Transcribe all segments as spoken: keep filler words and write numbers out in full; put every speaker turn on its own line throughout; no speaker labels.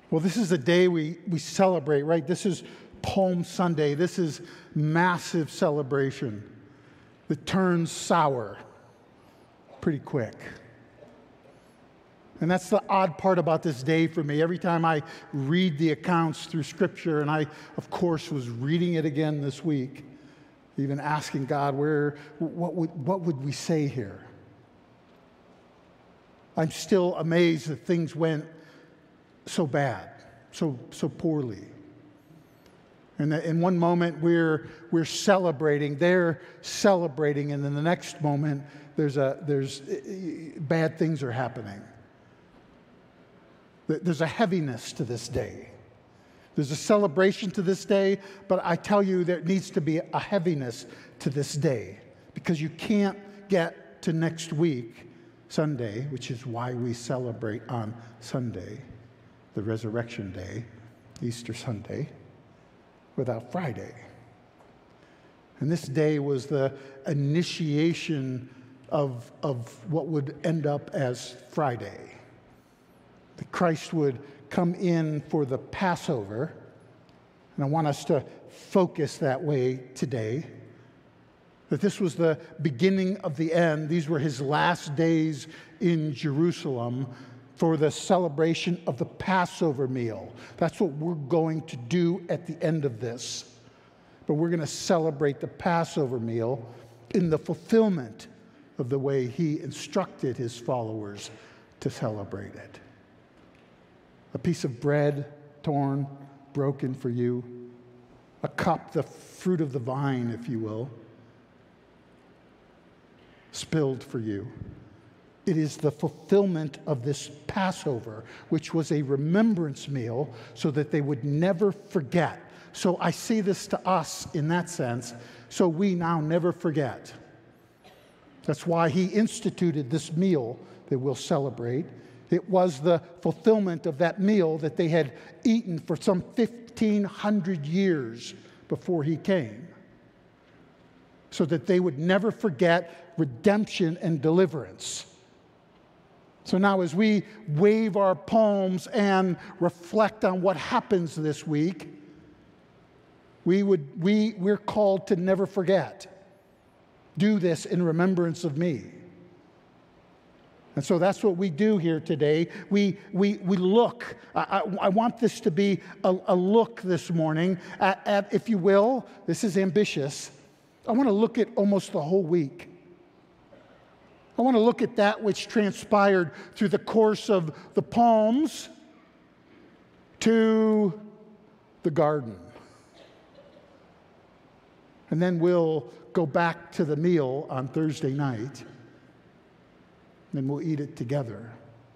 Well, this is the day we, we celebrate, right? This is Palm Sunday. This is massive celebration that turns sour pretty quick. And that's the odd part about this day for me. Every time I read the accounts through Scripture, and I, of course, was reading it again this week, even asking God, where, what would, what would we say here? I'm still amazed that things went so bad, so so poorly. And in one moment we're we're celebrating, they're celebrating, and then the next moment there's a there's bad things are happening. There's a heaviness to this day. There's a celebration to this day, but I tell you there needs to be a heaviness to this day, because you can't get to next week, Sunday, which is why we celebrate on Sunday, the Resurrection Day, Easter Sunday, without Friday. And this day was the initiation of, of what would end up as Friday. That Christ would come in for the Passover, and I want us to focus that way today. That this was the beginning of the end. These were his last days in Jerusalem for the celebration of the Passover meal. That's what we're going to do at the end of this. But we're going to celebrate the Passover meal in the fulfillment of the way he instructed his followers to celebrate it. A piece of bread torn, broken for you. A cup, the fruit of the vine, if you will, spilled for you. It is the fulfillment of this Passover, which was a remembrance meal so that they would never forget. So I say this to us in that sense, so we now never forget. That's why he instituted this meal that we'll celebrate. It was the fulfillment of that meal that they had eaten for some fifteen hundred years before he came, so that they would never forget redemption and deliverance. So now as we wave our palms and reflect on what happens this week, we would, we, we're called to never forget. Do this in remembrance of me. And so that's what we do here today. We, we, we look. I, I, I want this to be a, a look this morning at, at, if you will, this is ambitious. I want to look at almost the whole week. I want to look at that which transpired through the course of the Palms to the garden. And then we'll go back to the meal on Thursday night. And we'll eat it together.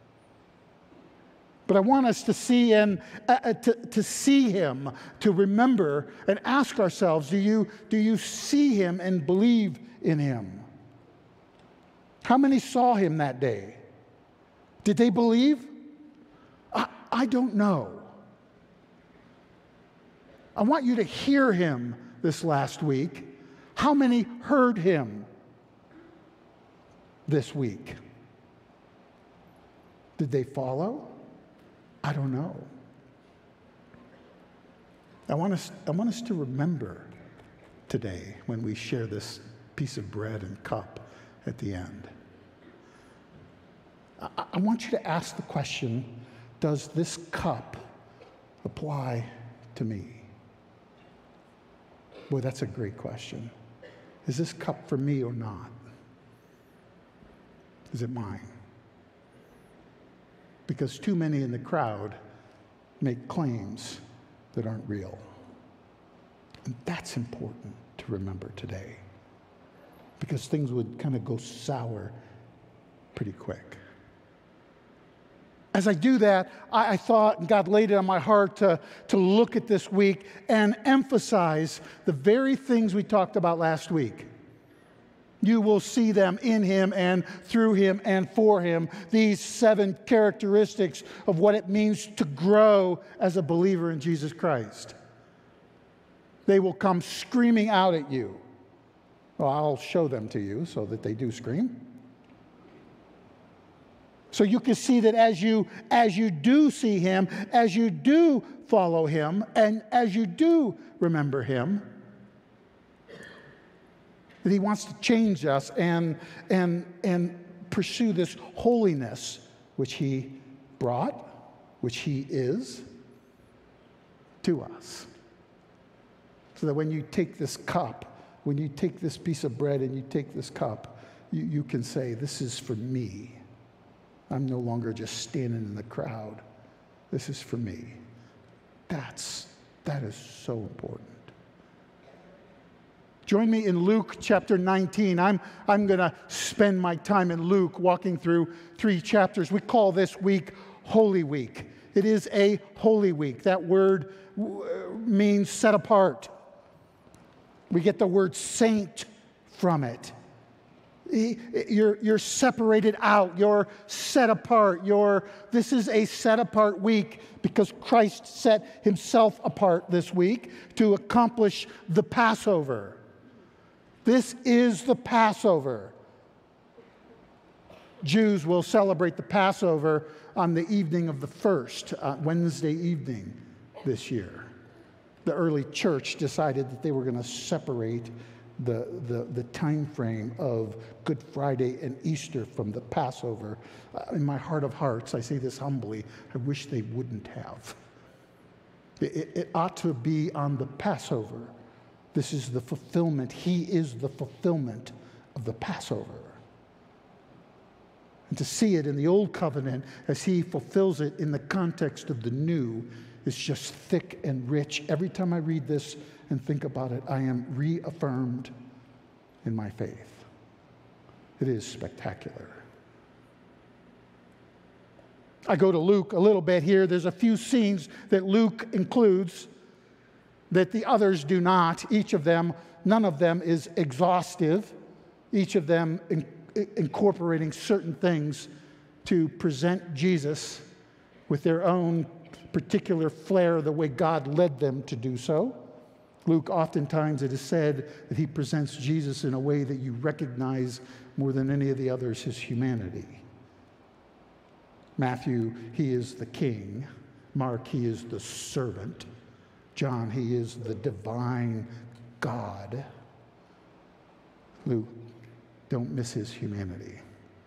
But I want us to see and uh, to, to see him, to remember and ask ourselves, do you, do you see him and believe in him? How many saw him that day? Did they believe? I, I don't know. I want you to hear him this last week. How many heard him this week? Did they follow? I don't know. I want us, I want us to remember today when we share this piece of bread and cup at the end. I, I want you to ask the question, does this cup apply to me? Boy, that's a great question. Is this cup for me or not? Is it mine? Because too many in the crowd make claims that aren't real. And that's important to remember today, because things would kind of go sour pretty quick. As I do that, I, I thought, and God laid it on my heart to, to look at this week and emphasize the very things we talked about last week. You will see them in him and through him and for him. These seven characteristics of what it means to grow as a believer in Jesus Christ. They will come screaming out at you. Well, I'll show them to you so that they do scream. So you can see that as you, as you do see him, as you do follow him, and as you do remember him, that he wants to change us and, and, and pursue this holiness which he brought, which he is, to us. So that when you take this cup, when you take this piece of bread and you take this cup, you, you can say, this is for me. I'm no longer just standing in the crowd. This is for me. That's, that is so important. Join me in Luke chapter nineteen. I'm, I'm going to spend my time in Luke walking through three chapters. We call this week Holy Week. It is a holy week. That word means set apart. We get the word saint from it. You're, you're separated out. You're set apart. You're, this is a set apart week because Christ set himself apart this week to accomplish the Passover. This is the Passover. Jews will celebrate the Passover on the evening of the first, uh, Wednesday evening this year. The early church decided that they were going to separate the, the, the time frame of Good Friday and Easter from the Passover. Uh, in my heart of hearts, I say this humbly, I wish they wouldn't have. It, it ought to be on the Passover. This is the fulfillment. He is the fulfillment of the Passover. And to see it in the Old Covenant as he fulfills it in the context of the New is just thick and rich. Every time I read this and think about it, I am reaffirmed in my faith. It is spectacular. I go to Luke a little bit here. There's a few scenes that Luke includes that the others do not. Each of them, none of them is exhaustive. Each of them in, incorporating certain things to present Jesus with their own particular flair, the way God led them to do so. Luke, oftentimes it is said that he presents Jesus in a way that you recognize more than any of the others his humanity. Matthew, he is the king. Mark, he is the servant. John, he is the divine God. Luke, don't miss his humanity.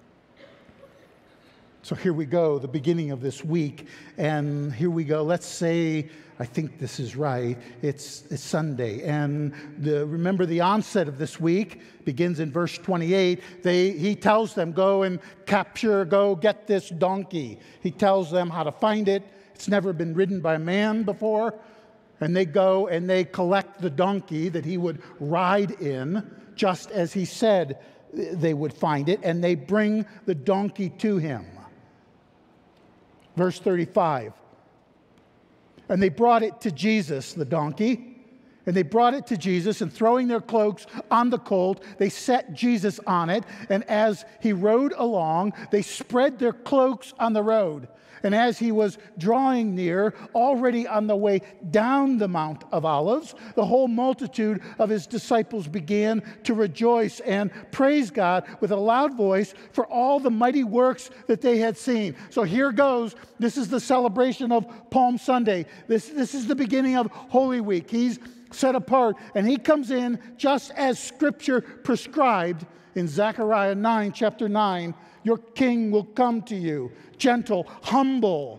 So here we go, the beginning of this week, and here we go. Let's say, I think this is right, it's, it's Sunday. And the, remember the onset of this week begins in verse twenty-eight. They, he tells them, go and capture, go get this donkey. He tells them how to find it. It's never been ridden by a man before. And they go and they collect the donkey that he would ride in, just as he said they would find it, and they bring the donkey to him. Verse thirty-five. And they brought it to Jesus, the donkey. And they brought it to Jesus, and throwing their cloaks on the colt, they set Jesus on it. And as he rode along, they spread their cloaks on the road. And as he was drawing near, already on the way down the Mount of Olives, the whole multitude of his disciples began to rejoice and praise God with a loud voice for all the mighty works that they had seen. So here goes. This is the celebration of Palm Sunday. This, this is the beginning of Holy Week. He's set apart, and he comes in just as Scripture prescribed in Zechariah nine, chapter nine. Your king will come to you, gentle, humble,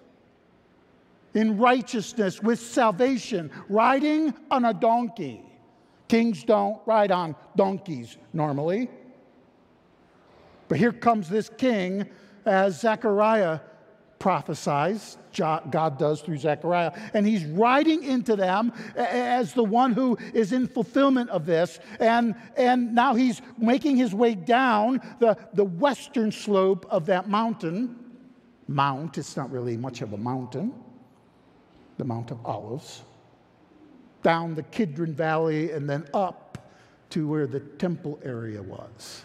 in righteousness, with salvation, riding on a donkey. Kings don't ride on donkeys normally. But here comes this king, as Zechariah prophesies, God does through Zechariah, and he's riding into them as the one who is in fulfillment of this, and, and now he's making his way down the, the western slope of that mountain. Mount, it's not really much of a mountain, the Mount of Olives, down the Kidron Valley and then up to where the temple area was.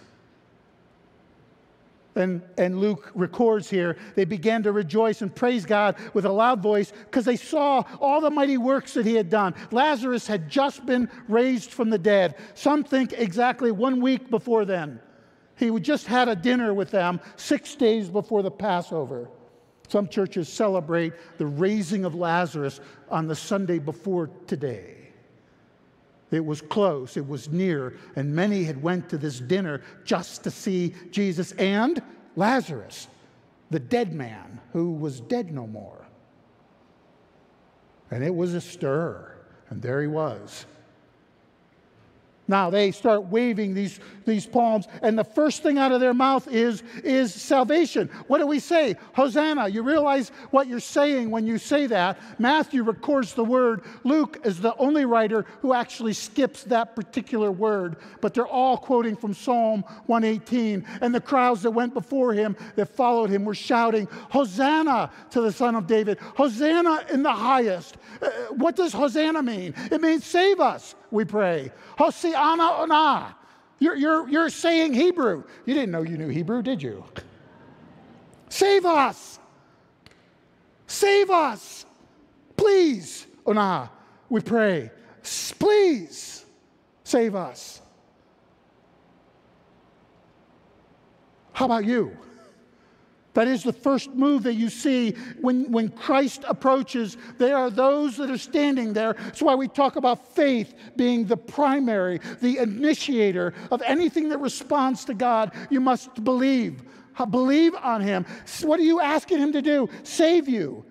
And, and Luke records here, they began to rejoice and praise God with a loud voice because they saw all the mighty works that he had done. Lazarus had just been raised from the dead. Some think exactly one week before then. He would just had a dinner with them six days before the Passover. Some churches celebrate the raising of Lazarus on the Sunday before today. It was close, it was near, and many had went to this dinner just to see Jesus and Lazarus, the dead man who was dead no more. And it was a stir, and there he was. Now they start waving these, these palms, and the first thing out of their mouth is, is salvation. What do we say? Hosanna. You realize what you're saying when you say that. Matthew records the word. Luke is the only writer who actually skips that particular word. But they're all quoting from Psalm one eighteen. And the crowds that went before him, that followed him, were shouting, Hosanna to the Son of David. Hosanna in the highest. Uh, what does Hosanna mean? It means save us, we pray. Hosiana ona. You're, you're, you're saying Hebrew. You didn't know you knew Hebrew, did you? Save us. Save us. Please, ona, we pray. Please save us. How about you? That is the first move that you see when, when Christ approaches. There are those that are standing there. That's why we talk about faith being the primary, the initiator of anything that responds to God. You must believe. Believe on him. What are you asking him to do? Save you.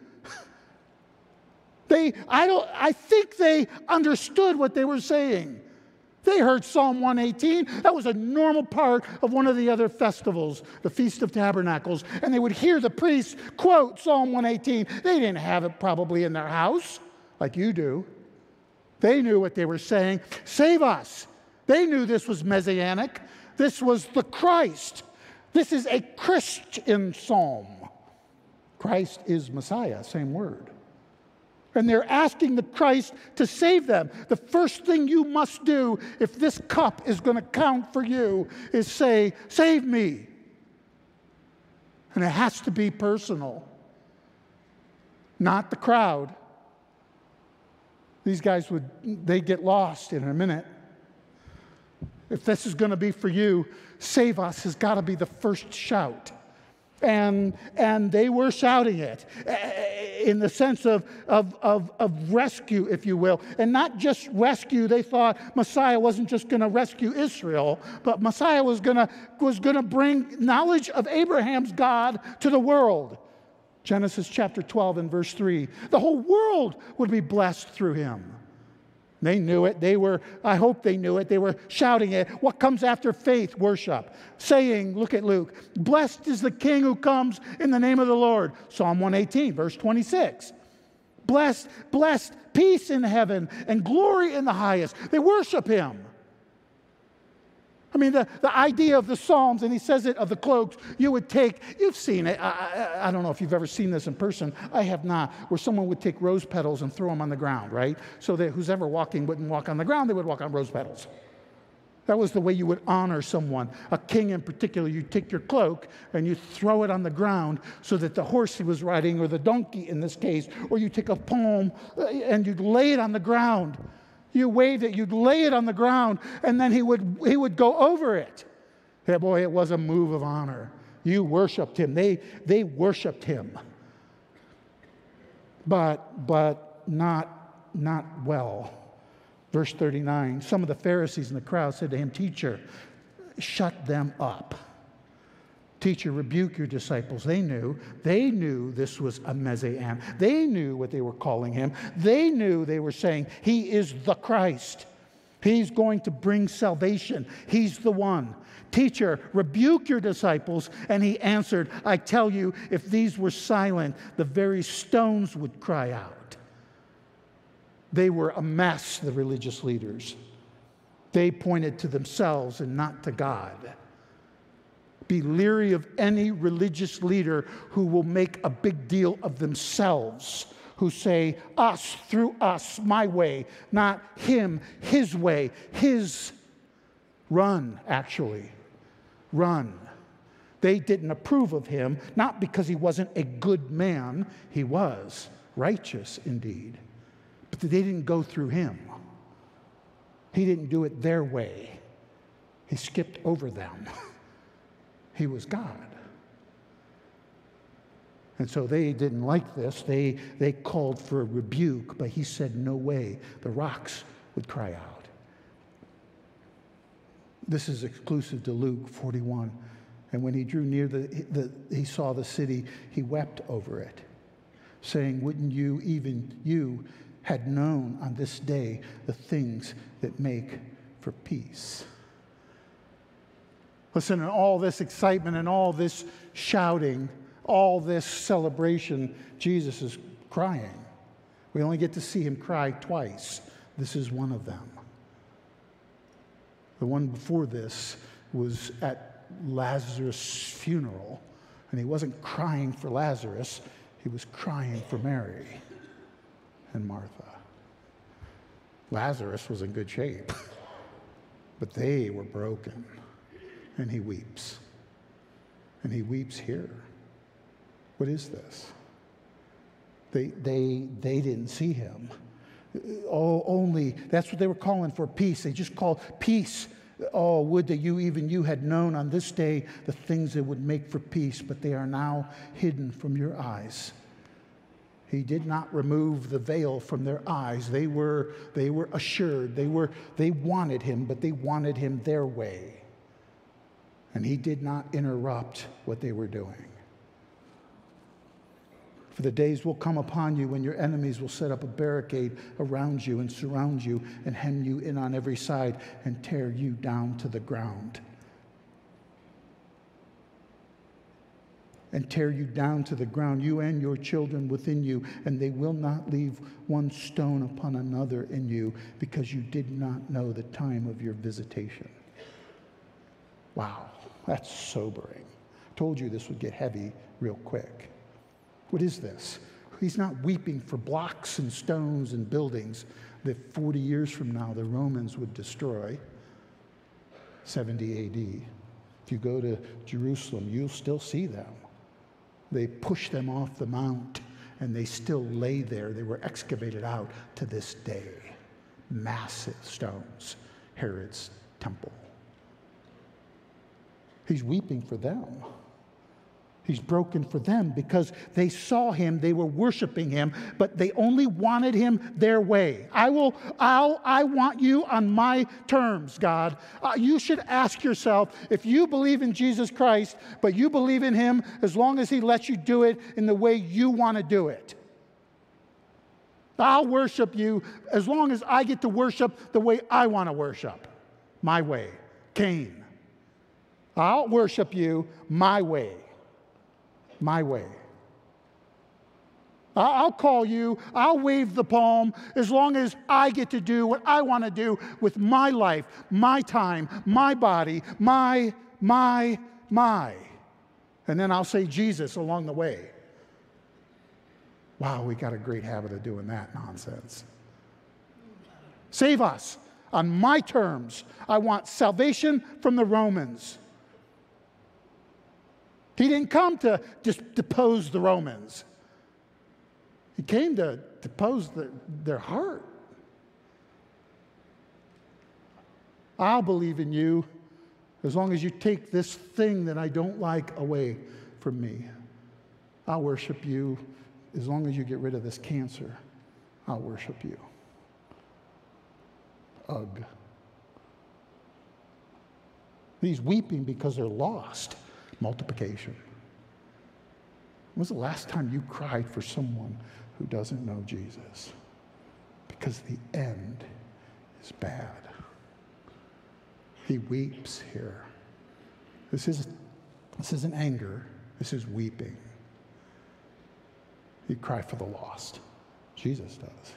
They, I, don't, I think they understood what they were saying. They heard Psalm one eighteen. That was a normal part of one of the other festivals, the Feast of Tabernacles. And they would hear the priest quote Psalm one eighteen. They didn't have it probably in their house like you do. They knew what they were saying. Save us. They knew this was messianic. This was the Christ. This is a Christian psalm. Christ is Messiah, same word. And they're asking the Christ to save them. The first thing you must do if this cup is going to count for you is say, save me. And it has to be personal, not the crowd. These guys would, they get lost in a minute. If this is going to be for you, save us has got to be the first shout. And, and they were shouting it in the sense of, of, of, of rescue, if you will. And not just rescue. They thought Messiah wasn't just going to rescue Israel, but Messiah was going to was going to bring knowledge of Abraham's God to the world. Genesis chapter twelve and verse three. The whole world would be blessed through him. They knew it. They were, I hope they knew it. They were shouting it. What comes after faith? Worship. Saying, look at Luke, blessed is the King who comes in the name of the Lord. Psalm one eighteen, verse twenty-six. Blessed, blessed, peace in heaven and glory in the highest. They worship him. I mean, the, the idea of the Psalms, and he says it of the cloaks, you would take, you've seen it. I, I, I don't know if you've ever seen this in person. I have not. Where someone would take rose petals and throw them on the ground, right? So that who's ever walking wouldn't walk on the ground, they would walk on rose petals. That was the way you would honor someone. A king in particular, you'd take your cloak and you throw it on the ground so that the horse he was riding, or the donkey in this case, or you take a palm and you'd lay it on the ground. You waved it, you'd lay it on the ground, and then he would, he would go over it. Yeah, boy, it was a move of honor. You worshiped him. They, they worshiped him. But, but not, not well. Verse thirty-nine, some of the Pharisees in the crowd said to him, Teacher, shut them up. Teacher, rebuke your disciples. They knew. They knew this was a Messiah. They knew what they were calling him. They knew they were saying, he is the Christ. He's going to bring salvation. He's the one. Teacher, rebuke your disciples. And he answered, I tell you, if these were silent, the very stones would cry out. They were a mess, the religious leaders. They pointed to themselves and not to God. Be leery of any religious leader who will make a big deal of themselves, who say, us, through us, my way, not him, his way, his. Run, actually. Run. They didn't approve of him, not because he wasn't a good man. He was righteous indeed. But they didn't go through him. He didn't do it their way. He skipped over them. he was God. And so they didn't like this. They, they called for a rebuke, but he said, no way. The rocks would cry out. This is exclusive to Luke forty-one. And when he drew near, the, the, he saw the city, he wept over it, saying, wouldn't you, even you, had known on this day the things that make for peace. Listen, in all this excitement and all this shouting, all this celebration, Jesus is crying. We only get to see him cry twice. This is one of them. The one before this was at Lazarus' funeral, and he wasn't crying for Lazarus, he was crying for Mary and Martha. Lazarus was in good shape, but they were broken, and he weeps. And he weeps here. What is this? They, they, they didn't see him. Oh, only, that's what they were calling for, peace. They just called peace. Oh, would that you, even you, had known on this day the things that would make for peace, but they are now hidden from your eyes. He did not remove the veil from their eyes. They were, they were assured. They were, they wanted him, but they wanted him their way. And he did not interrupt what they were doing. For the days will come upon you when your enemies will set up a barricade around you and surround you and hem you in on every side and tear you down to the ground. And tear you down to the ground, you and your children within you, and they will not leave one stone upon another in you, because you did not know the time of your visitation. Wow, that's sobering. I told you this would get heavy real quick. What is this? He's not weeping for blocks and stones and buildings that forty years from now the Romans would destroy, seventy A D. If you go to Jerusalem, you'll still see them. They pushed them off the mount, and they still lay there. They were excavated out to this day. Massive stones, Herod's temple. He's weeping for them. He's broken for them because they saw him, they were worshiping him, but they only wanted him their way. I will, I'll, I want you on my terms, God. Uh, you should ask yourself, if you believe in Jesus Christ, but you believe in him as long as he lets you do it in the way you want to do it. I'll worship you as long as I get to worship the way I want to worship. My way. Cain. I'll worship you my way. My way. I'll call you, I'll wave the palm as long as I get to do what I want to do with my life, my time, my body, my, my, my. And then I'll say Jesus along the way. Wow, we got a great habit of doing that nonsense. Save us on my terms. I want salvation from the Romans. He didn't come to just depose the Romans. He came to depose the, their heart. I'll believe in you as long as you take this thing that I don't like away from me. I'll worship you as long as you get rid of this cancer. I'll worship you. Ugh. He's weeping because they're lost. Multiplication. When was the last time you cried for someone who doesn't know Jesus? Because the end is bad. He weeps here. This is, this isn't anger. This is weeping. He cried for the lost. Jesus does.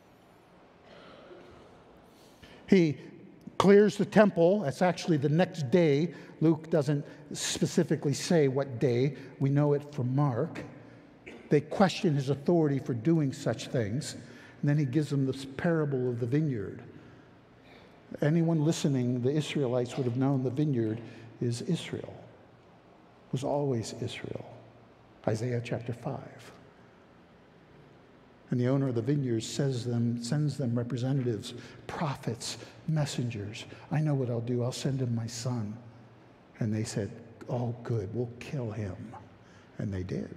He clears the temple. That's actually the next day. Luke doesn't specifically say what day. We know it from Mark. They question his authority for doing such things. And then he gives them this parable of the vineyard. Anyone listening, the Israelites would have known the vineyard is Israel. It was always Israel. Isaiah chapter five. And the owner of the vineyard says them, sends them representatives, prophets, messengers. I know what I'll do. I'll send him my son. And they said, oh, good, we'll kill him. And they did.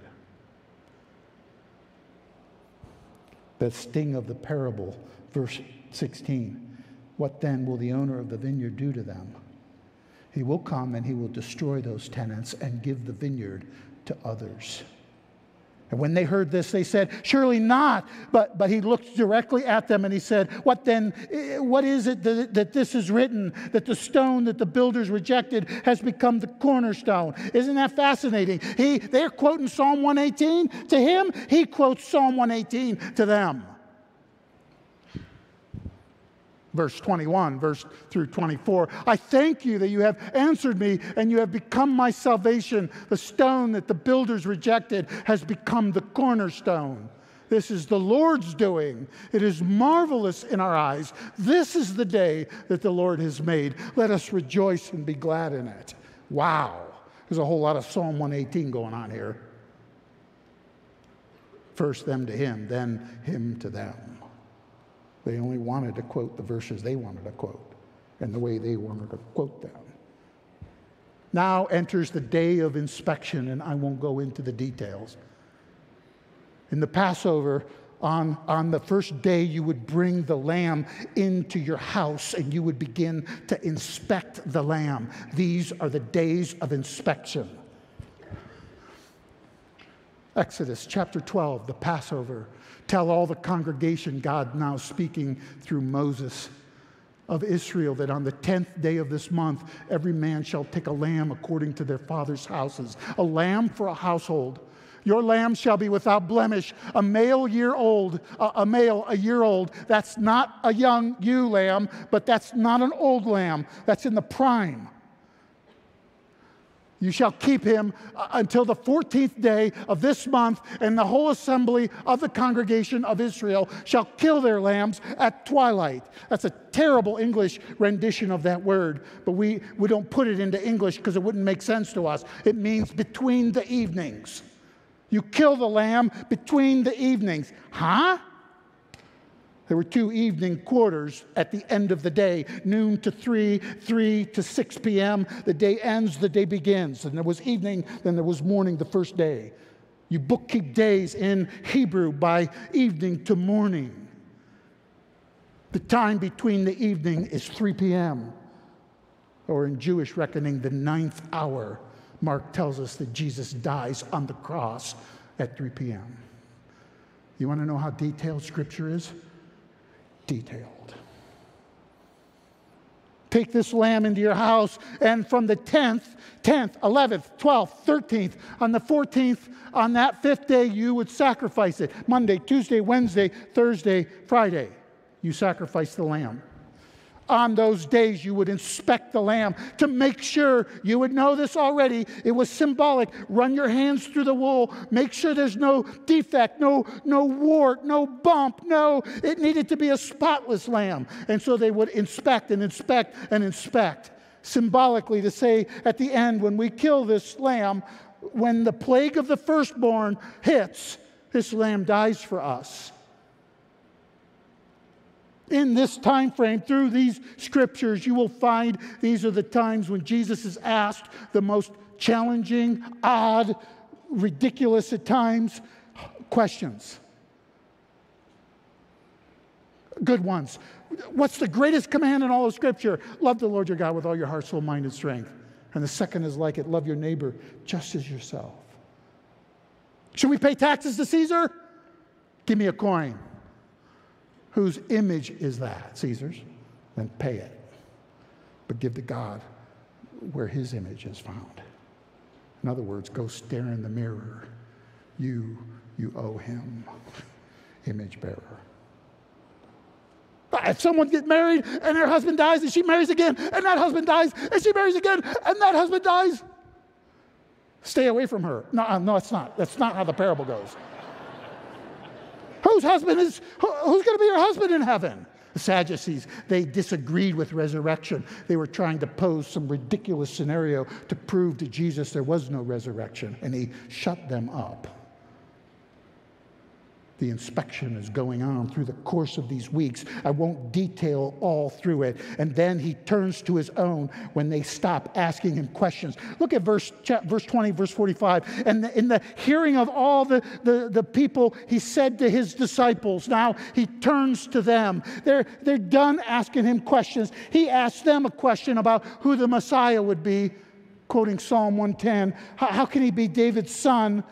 The sting of the parable, verse sixteen. What then will the owner of the vineyard do to them? He will come and he will destroy those tenants and give the vineyard to others. And when they heard this, they said, surely not. But, but he looked directly at them and he said, what then, what is it that, that this is written, that the stone that the builders rejected has become the cornerstone? Isn't that fascinating? He, they're quoting Psalm one eighteen to him. He quotes Psalm one eighteen to them. Verse twenty-one, verse through twenty-four. I thank you that you have answered me and you have become my salvation. The stone that the builders rejected has become the cornerstone. This is the Lord's doing. It is marvelous in our eyes. This is the day that the Lord has made. Let us rejoice and be glad in it. Wow. There's a whole lot of Psalm one eighteen going on here. First them to him, then him to them. They only wanted to quote the verses they wanted to quote and the way they wanted to quote them. Now enters the day of inspection, and I won't go into the details. In the Passover, on, on the first day, you would bring the lamb into your house and you would begin to inspect the lamb. These are the days of inspection. Exodus chapter twelve, the Passover. Tell all the congregation, God now speaking through Moses of Israel, that on the tenth day of this month, every man shall take a lamb according to their father's houses. A lamb for a household. Your lamb shall be without blemish, a male year old, a, a male a year old. That's not a young ewe lamb, but that's not an old lamb. That's in the prime. You shall keep him until the fourteenth day of this month, and the whole assembly of the congregation of Israel shall kill their lambs at twilight. That's a terrible English rendition of that word, but we, we don't put it into English because it wouldn't make sense to us. It means between the evenings. You kill the lamb between the evenings. Huh? There were two evening quarters at the end of the day, noon to three, three to six p.m. The day ends, the day begins. And there was evening, then there was morning the first day. You bookkeep days in Hebrew by evening to morning. The time between the evening is three p.m. or in Jewish reckoning, the ninth hour. Mark tells us that Jesus dies on the cross at three p.m. You want to know how detailed Scripture is? Detailed. Take this lamb into your house, and from the tenth, tenth, eleventh, twelfth, thirteenth, on the fourteenth, on that fifth day, you would sacrifice it. Monday, Tuesday, Wednesday, Thursday, Friday, you sacrifice the lamb. On those days, you would inspect the lamb to make sure, you would know this already, it was symbolic. Run your hands through the wool. Make sure there's no defect, no, no wart, no bump. No, it needed to be a spotless lamb. And so they would inspect and inspect and inspect. Symbolically to say at the end, when we kill this lamb, when the plague of the firstborn hits, this lamb dies for us. In this time frame, through these scriptures, you will find these are the times when Jesus is asked the most challenging, odd, ridiculous at times questions. Good ones. What's the greatest command in all of Scripture? Love the Lord your God with all your heart, soul, mind, and strength. And the second is like it, love your neighbor just as yourself. Should we pay taxes to Caesar? Give me a coin. Whose image is that? Caesar's. Then pay it. But give to God where his image is found. In other words, go stare in the mirror. You, you owe him. Image bearer. If someone gets married and her husband dies and she marries again, and that husband dies and she marries again, and that husband dies, stay away from her. No, no, it's not. That's not how the parable goes. Whose husband is, who, who's going to be your husband in heaven? The Sadducees, they disagreed with resurrection. They were trying to pose some ridiculous scenario to prove to Jesus there was no resurrection, and he shut them up. The inspection is going on through the course of these weeks. I won't detail all through it. And then he turns to his own when they stop asking him questions. Look at verse, verse twenty, verse forty-five. And in the hearing of all the, the, the people, he said to his disciples, now he turns to them. They're, they're done asking him questions. He asks them a question about who the Messiah would be, quoting Psalm one ten. How, how can he be David's son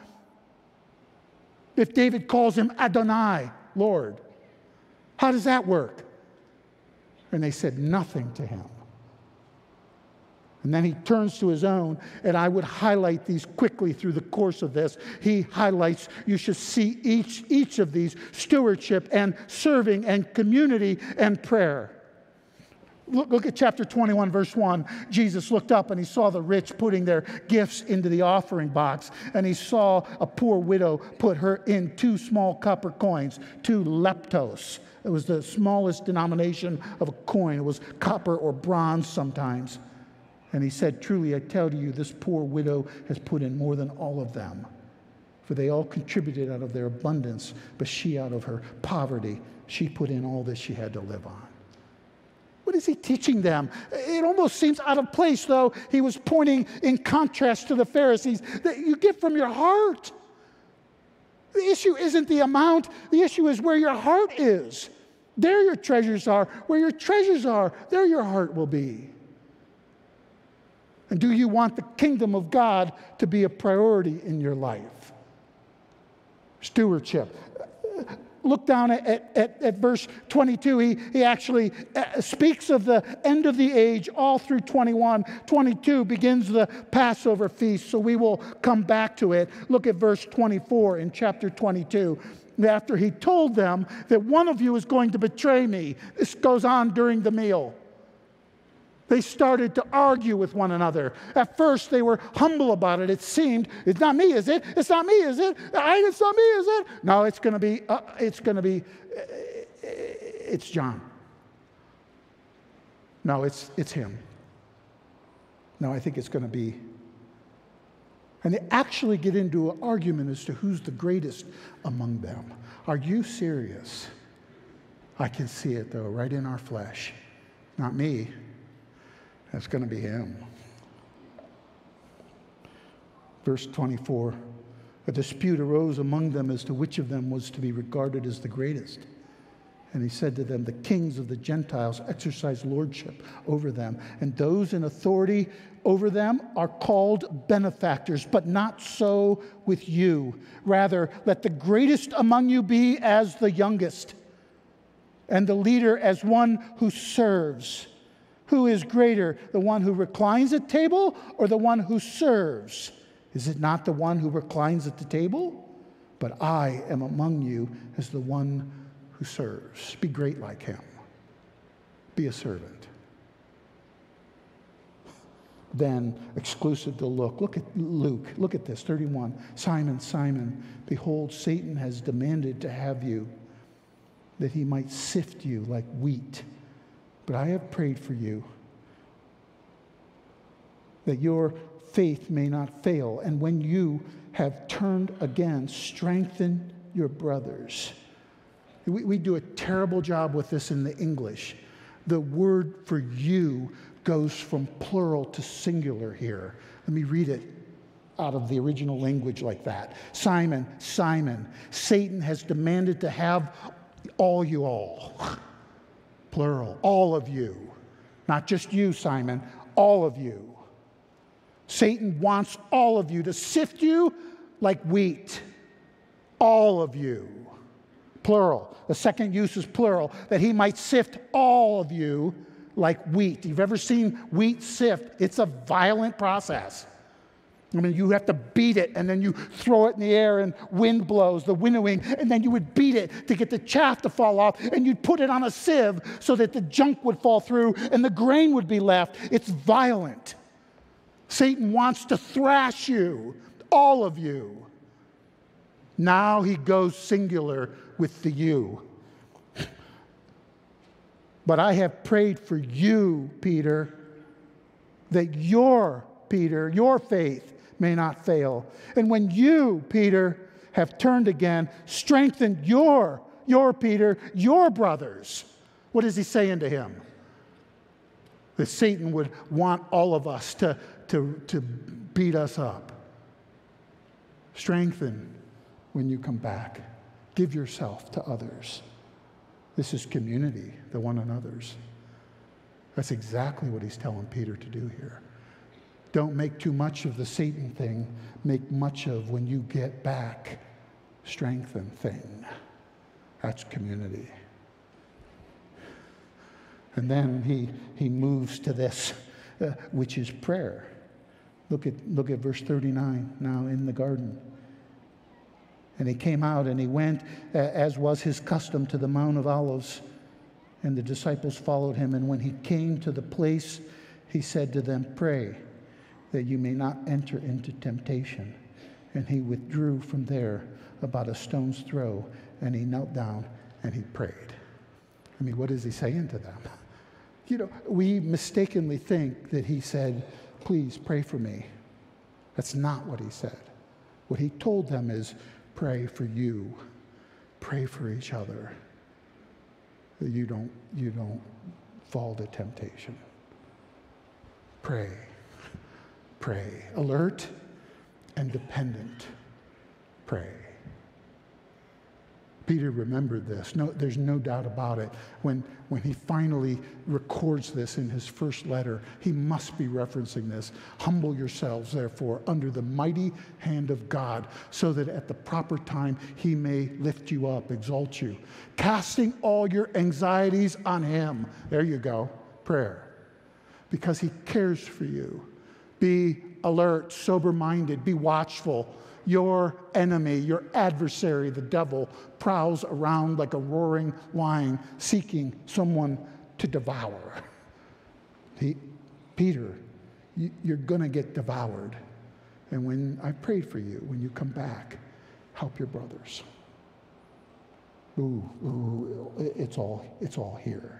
if David calls him Adonai, Lord? How does that work? And they said nothing to him. And then he turns to his own, and I would highlight these quickly through the course of this. He highlights, you should see each, each of these: stewardship and serving and community and prayer. Look, look at chapter twenty-one, verse one. Jesus looked up and he saw the rich putting their gifts into the offering box. And he saw a poor widow put her in two small copper coins, two leptos. It was the smallest denomination of a coin. It was copper or bronze sometimes. And he said, truly, I tell you, this poor widow has put in more than all of them. For they all contributed out of their abundance, but she, out of her poverty, she put in all that she had to live on. What is he teaching them? It almost seems out of place, though. He was pointing in contrast to the Pharisees that you give from your heart. The issue isn't the amount. The issue is where your heart is. There your treasures are. Where your treasures are, there your heart will be. And do you want the kingdom of God to be a priority in your life? Stewardship. Look down at, at, at verse twenty-two. He, he actually speaks of the end of the age all through twenty-one. twenty-two begins the Passover feast, so we will come back to it. Look at verse twenty-four in chapter twenty-two. After he told them that one of you is going to betray me. This goes on during the meal. They started to argue with one another. At first, they were humble about it. It seemed, it's not me, is it? It's not me, is it? I, it's not me, is it? No, it's going to be, uh, it's going to be, uh, it's John. No, it's, it's him. No, I think it's going to be. And they actually get into an argument as to who's the greatest among them. Are you serious? I can see it, though, right in our flesh. Not me. That's going to be him. Verse twenty-four, a dispute arose among them as to which of them was to be regarded as the greatest. And he said to them, the kings of the Gentiles exercise lordship over them, and those in authority over them are called benefactors, but not so with you. Rather, let the greatest among you be as the youngest, and the leader as one who serves. Who is greater, the one who reclines at table or the one who serves? Is it not the one who reclines at the table? But I am among you as the one who serves. Be great like him. Be a servant. Then, exclusive to look. Look at Luke. Look at this, thirty-one. Simon, Simon, behold, Satan has demanded to have you, that he might sift you like wheat. But I have prayed for you that your faith may not fail. And when you have turned again, strengthen your brothers. We, we do a terrible job with this in the English. The word for you goes from plural to singular here. Let me read it out of the original language like that. Simon, Simon, Satan has demanded to have all you all. Plural, all of you. Not just you, Simon, all of you. Satan wants all of you to sift you like wheat. All of you. Plural. The second use is plural, that he might sift all of you like wheat. You've ever seen wheat sift? It's a violent process. I mean, you have to beat it, and then you throw it in the air, and wind blows, the winnowing, and then you would beat it to get the chaff to fall off, and you'd put it on a sieve so that the junk would fall through, and the grain would be left. It's violent. Satan wants to thrash you, all of you. Now he goes singular with the you. But I have prayed for you, Peter, that your, Peter, your faith may not fail. And when you, Peter, have turned again, strengthen your, your Peter, your brothers. What is he saying to him? That Satan would want all of us to, to, to beat us up. Strengthen when you come back. Give yourself to others. This is community, the one another's. That's exactly what he's telling Peter to do here. Don't make too much of the Satan thing. Make much of when you get back. Strengthen thing. That's community. And then he, he moves to this, uh, which is prayer. Look at, look at verse thirty-nine now in the garden. And he came out and he went, uh, as was his custom, to the Mount of Olives. And the disciples followed him. And when he came to the place, he said to them, pray that you may not enter into temptation. And he withdrew from there about a stone's throw. And he knelt down and he prayed. I mean, what is he saying to them? You know, we mistakenly think that he said, please pray for me. That's not what he said. What he told them is, pray for you. Pray for each other. That you don't, you don't fall to temptation. Pray. Pray. Alert and dependent. Pray. Peter remembered this. No, there's no doubt about it. When, when he finally records this in his first letter, he must be referencing this. Humble yourselves, therefore, under the mighty hand of God, so that at the proper time he may lift you up, exalt you. Casting all your anxieties on him. There you go. Prayer. Because he cares for you. Be alert, sober-minded, be watchful. Your enemy, your adversary, the devil, prowls around like a roaring lion, seeking someone to devour. He, Peter, you, you're going to get devoured. And when I prayed for you, when you come back, help your brothers. Ooh, ooh, it's all, it's all here.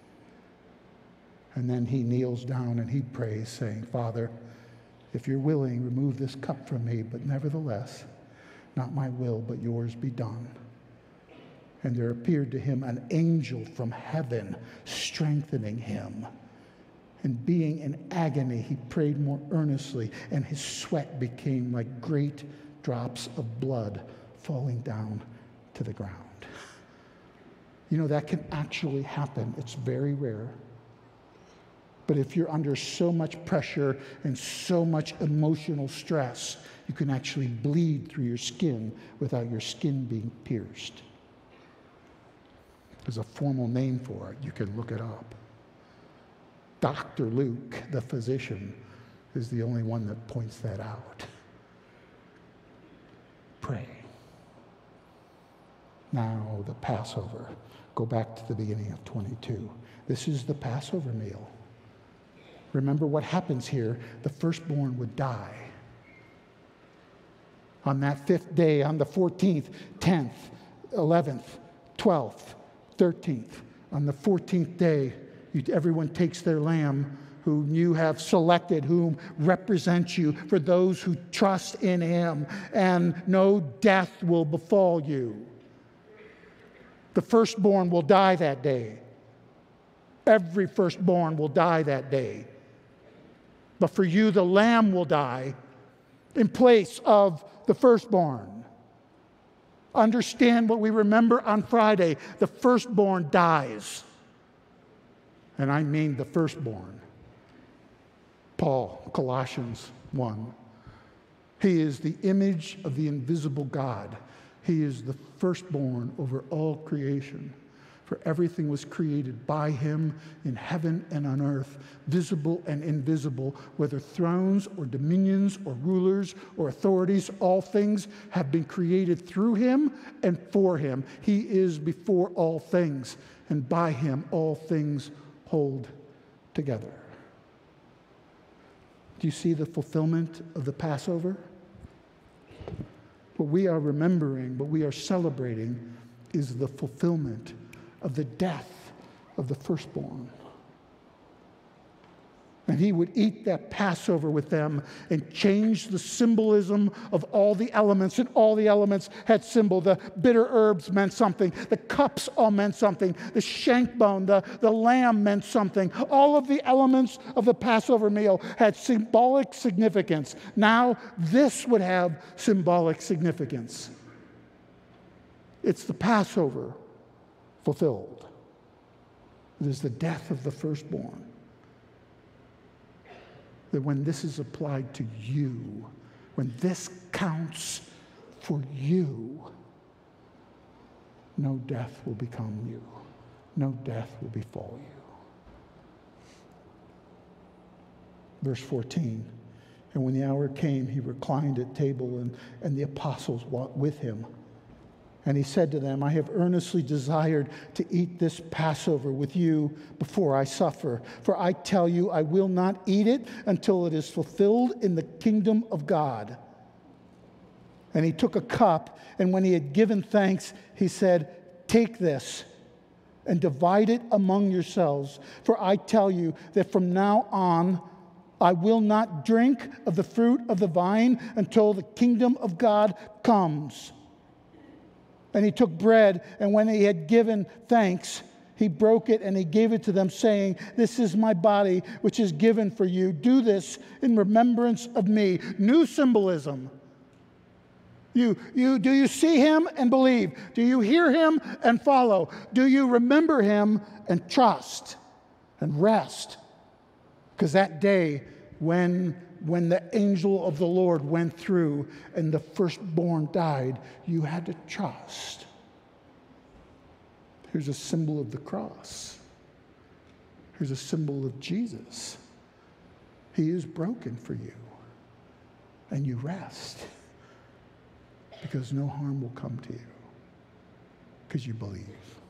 And then he kneels down and he prays, saying, Father, if you're willing, remove this cup from me, but nevertheless, not my will, but yours be done. And there appeared to him an angel from heaven, strengthening him. And being in agony, he prayed more earnestly, and his sweat became like great drops of blood falling down to the ground. You know, that can actually happen. It's very rare. But if you're under so much pressure and so much emotional stress, you can actually bleed through your skin without your skin being pierced. There's a formal name for it. You can look it up. Doctor Luke, the physician, is the only one that points that out. Pray. Now, the Passover. Go back to the beginning of twenty-two. This is the Passover meal. Remember what happens here. The firstborn would die. On that fifth day, on the fourteenth, tenth, eleventh, twelfth, thirteenth, on the fourteenth day, you, everyone takes their lamb whom you have selected, whom represents you, for those who trust in him, and no death will befall you. The firstborn will die that day. Every firstborn will die that day. But for you, the lamb will die in place of the firstborn. Understand what we remember on Friday. The firstborn dies. And I mean the firstborn. Paul, Colossians one. He is the image of the invisible God. He is the firstborn over all creation. For everything was created by him in heaven and on earth, visible and invisible, whether thrones or dominions or rulers or authorities, all things have been created through him and for him. He is before all things, and by him all things hold together. Do you see the fulfillment of the Passover? What we are remembering, what we are celebrating, is the fulfillment of the death of the firstborn. And he would eat that Passover with them and change the symbolism of all the elements. And all the elements had symbol. The bitter herbs meant something. The cups all meant something. The shank bone, the, the lamb meant something. All of the elements of the Passover meal had symbolic significance. Now this would have symbolic significance. It's the Passover fulfilled. It is the death of the firstborn. That when this is applied to you, when this counts for you, no death will become you. No death will befall you. Verse fourteen, and when the hour came, he reclined at table, and, and the apostles walked with him. And he said to them, I have earnestly desired to eat this Passover with you before I suffer. For I tell you, I will not eat it until it is fulfilled in the kingdom of God. And he took a cup, and when he had given thanks, he said, take this and divide it among yourselves. For I tell you that from now on, I will not drink of the fruit of the vine until the kingdom of God comes. And he took bread, and when he had given thanks, he broke it and he gave it to them, saying, this is my body, which is given for you. Do this in remembrance of me. New symbolism. You, you, do you see him and believe? Do you hear him and follow? Do you remember him and trust and rest? Because that day when When the angel of the Lord went through and the firstborn died, you had to trust. Here's a symbol of the cross. Here's a symbol of Jesus. He is broken for you. And you rest. Because no harm will come to you. Because you believe.